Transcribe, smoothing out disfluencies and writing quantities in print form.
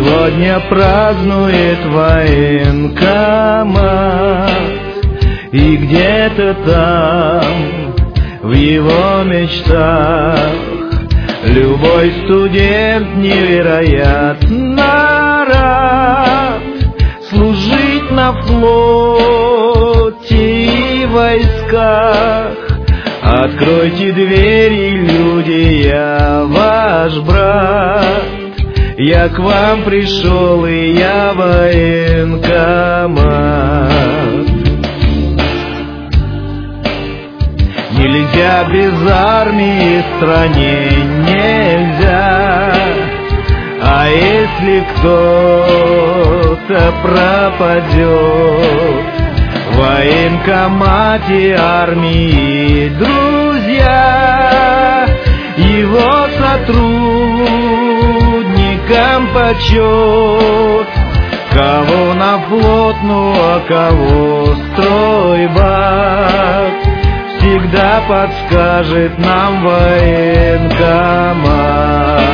Сегодня празднует военкомат, и где-то там, в его мечтах, любой студент невероятно рад служить на флоте и войсках. Откройте двери, люди, я ваш брат. Я к вам пришел, и я военкомат. Нельзя без армии, стране нельзя. А если кто-то пропадет, в военкомате армии друзья, его сотрудникам почет. Кого на флотную, а кого стройбат, всегда подскажет нам военкомат.